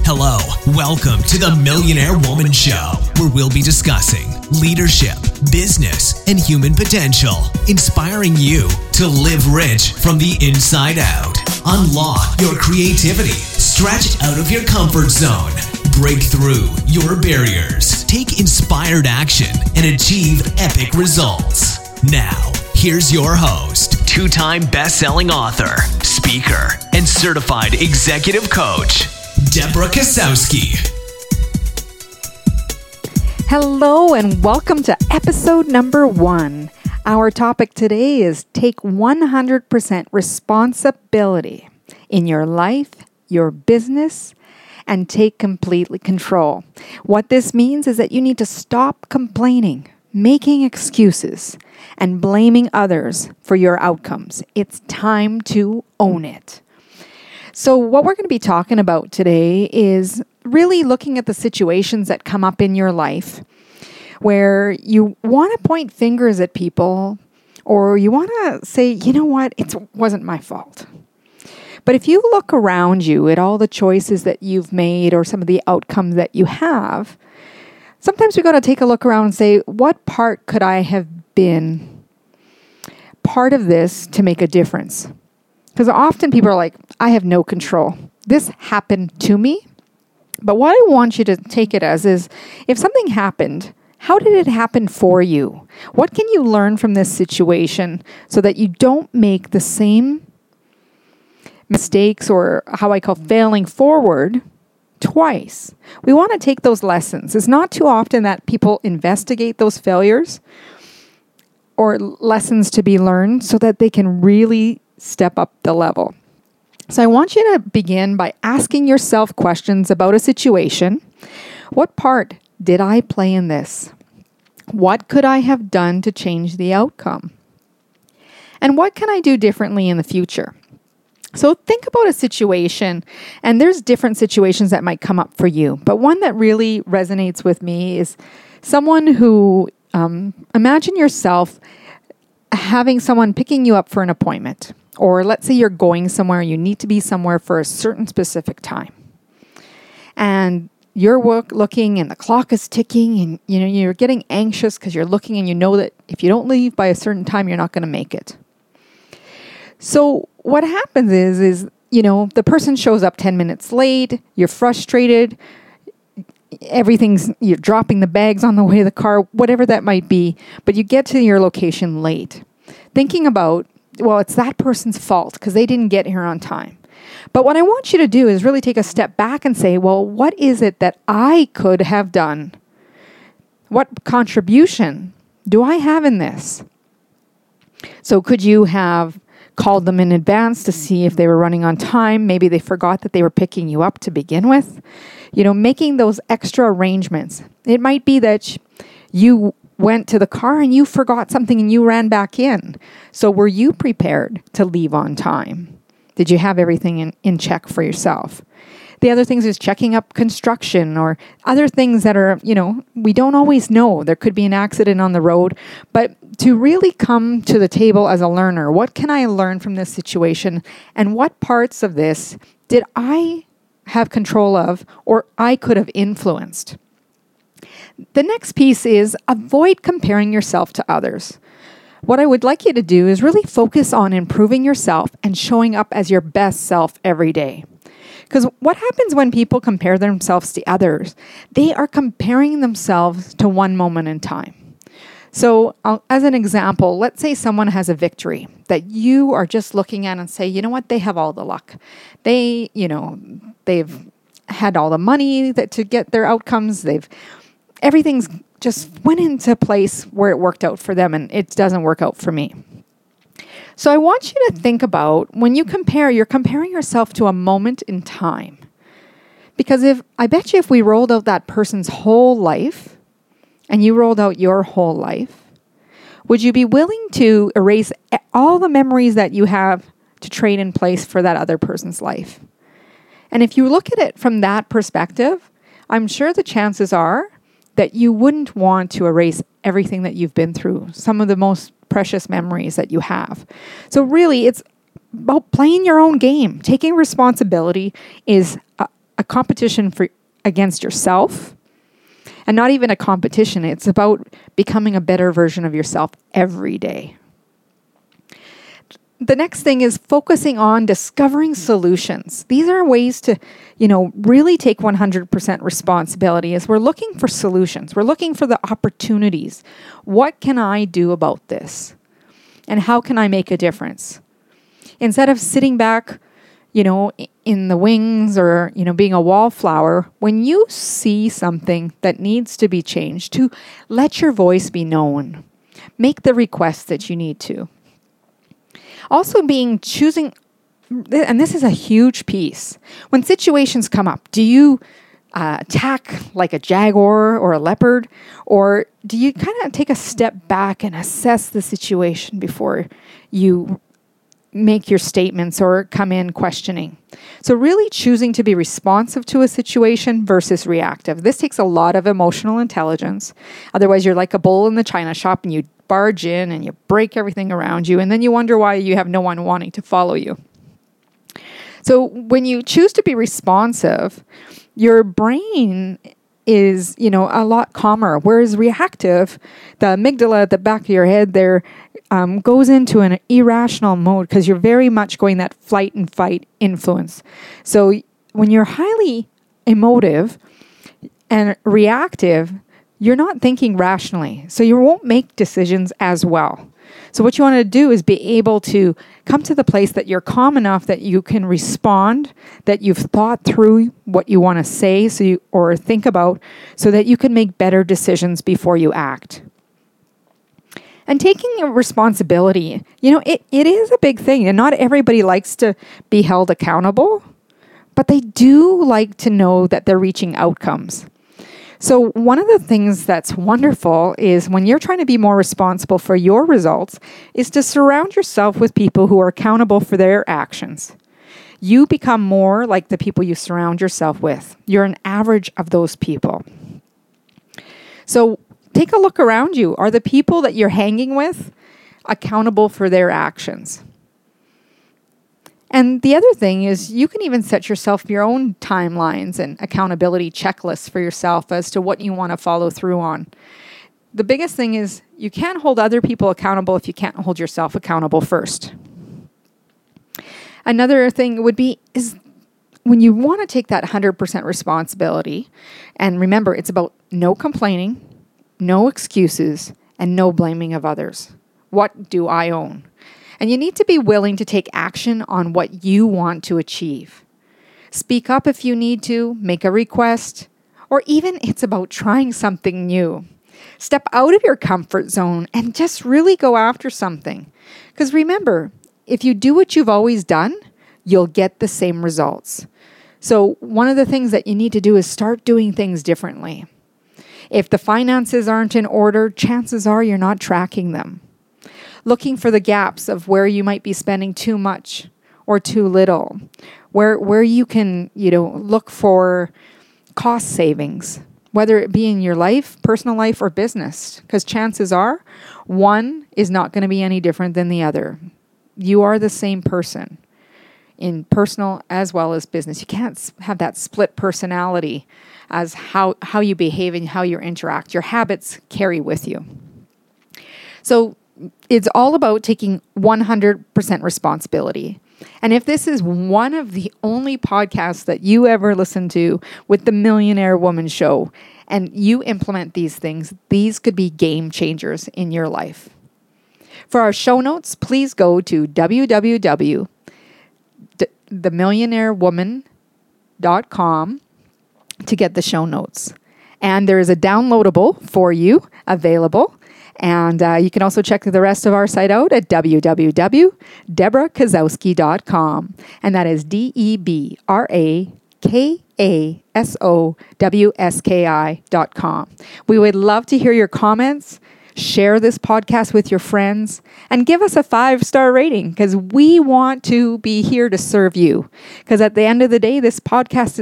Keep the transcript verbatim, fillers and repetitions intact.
Hello, welcome to the Millionaire Woman Show, where we'll be discussing leadership, business, and human potential, inspiring you to live rich from the inside out. Unlock your creativity, stretch out of your comfort zone, break through your barriers, take inspired action, and achieve epic results. Now, here's your host, two-time best-selling author, speaker, and certified executive coach, Deborah Kasowski. Hello and welcome to episode number one. Our topic today is take one hundred percent responsibility in your life, your business, and take completely control. What this means is that you need to stop complaining, making excuses, and blaming others for your outcomes. It's time to own it. So what we're going to be talking about today is really looking at the situations that come up in your life where you want to point fingers at people or you want to say, you know what, it wasn't my fault. But if you look around you at all the choices that you've made or some of the outcomes that you have, sometimes we got to take a look around and say, what part could I have been part of this to make a difference? Because often people are like, I have no control. This happened to me. But what I want you to take it as is, if something happened, how did it happen for you? What can you learn from this situation so that you don't make the same mistakes, or how I call failing forward, twice? We want to take those lessons. It's not too often that people investigate those failures or lessons to be learned so that they can really step up the level. So I want you to begin by asking yourself questions about a situation. What part did I play in this? What could I have done to change the outcome? And what can I do differently in the future? So think about a situation, and there's different situations that might come up for you. But one that really resonates with me is someone who, um, imagine yourself having someone picking you up for an appointment. Or let's say you're going somewhere, you need to be somewhere for a certain specific time. And you're work looking and the clock is ticking and you know you're getting anxious because you're looking and you know that if you don't leave by a certain time, you're not going to make it. So what happens is, is, you know, the person shows up ten minutes late, you're frustrated, everything's, you're dropping the bags on the way to the car, whatever that might be, but you get to your location late. Thinking about, well, it's that person's fault because they didn't get here on time. But what I want you to do is really take a step back and say, well, what is it that I could have done? What contribution do I have in this? So could you have called them in advance to see if they were running on time? Maybe they forgot that they were picking you up to begin with. You know, making those extra arrangements. It might be that you went to the car and you forgot something and you ran back in. So were you prepared to leave on time? Did you have everything in, in check for yourself? The other things is checking up construction or other things that are, you know, we don't always know. There could be an accident on the road. But to really come to the table as a learner, what can I learn from this situation? And what parts of this did I have control of or I could have influenced? The next piece is avoid comparing yourself to others. What I would like you to do is really focus on improving yourself and showing up as your best self every day. Because what happens when people compare themselves to others? They are comparing themselves to one moment in time. So uh, as an example, let's say someone has a victory that you are just looking at and say, you know what, they have all the luck. They, you know, they've had all the money that to get their outcomes. They've Everything's just went into place where it worked out for them and it doesn't work out for me. So I want you to think about when you compare, you're comparing yourself to a moment in time. Because if I bet you if we rolled out that person's whole life and you rolled out your whole life, would you be willing to erase all the memories that you have to trade in place for that other person's life? And if you look at it from that perspective, I'm sure the chances are that you wouldn't want to erase everything that you've been through, some of the most precious memories that you have. So really, it's about playing your own game. Taking responsibility is a, a competition for against yourself, and not even a competition. It's about becoming a better version of yourself every day. The next thing is focusing on discovering solutions. These are ways to, you know, really take one hundred percent responsibility as we're looking for solutions. We're looking for the opportunities. What can I do about this? And how can I make a difference? Instead of sitting back, you know, in the wings or, you know, being a wallflower, when you see something that needs to be changed, to let your voice be known. Make the request that you need to. Also being choosing, and this is a huge piece, when situations come up, do you uh, attack like a jaguar or a leopard, or do you kind of take a step back and assess the situation before you make your statements or come in questioning? So really choosing to be responsive to a situation versus reactive. This takes a lot of emotional intelligence. Otherwise, you're like a bull in the china shop and you barge in and you break everything around you, and then you wonder why you have no one wanting to follow you. So when you choose to be responsive, your brain is, you know, a lot calmer, whereas reactive, the amygdala at the back of your head there um, goes into an irrational mode because you're very much going that flight and fight influence. So when you're highly emotive and reactive, you're not thinking rationally, so you won't make decisions as well. So what you want to do is be able to come to the place that you're calm enough that you can respond, that you've thought through what you want to say so you, or think about, so that you can make better decisions before you act. And taking a responsibility, you know, it, it is a big thing, and not everybody likes to be held accountable, but they do like to know that they're reaching outcomes. So one of the things that's wonderful is when you're trying to be more responsible for your results is to surround yourself with people who are accountable for their actions. You become more like the people you surround yourself with. You're an average of those people. So take a look around you. Are the people that you're hanging with accountable for their actions? And the other thing is you can even set yourself your own timelines and accountability checklists for yourself as to what you want to follow through on. The biggest thing is you can't hold other people accountable if you can't hold yourself accountable first. Another thing would be is when you want to take that one hundred percent responsibility, and remember, it's about no complaining, no excuses, and no blaming of others. What do I own? And you need to be willing to take action on what you want to achieve. Speak up if you need to, make a request, or even it's about trying something new. Step out of your comfort zone and just really go after something. Because remember, if you do what you've always done, you'll get the same results. So one of the things that you need to do is start doing things differently. If the finances aren't in order, chances are you're not tracking them. Looking for the gaps of where you might be spending too much or too little, where where you can, you know, look for cost savings, whether it be in your life, personal life, or business, because chances are one is not going to be any different than the other. You are the same person in personal as well as business. You can't have that split personality as how, how you behave and how you interact. Your habits carry with you. So it's all about taking one hundred percent responsibility. And if this is one of the only podcasts that you ever listen to with the Millionaire Woman Show, and you implement these things, these could be game changers in your life. For our show notes, please go to w w w dot the millionaire woman dot com to get the show notes. And there is a downloadable for you available. And uh, you can also check the rest of our site out at w w w dot deborah kozowski dot com. And that is D E B R A K A S O W S K I dot com. We would love to hear your comments. Share this podcast with your friends and give us a five-star rating because we want to be here to serve you. Because at the end of the day, this podcast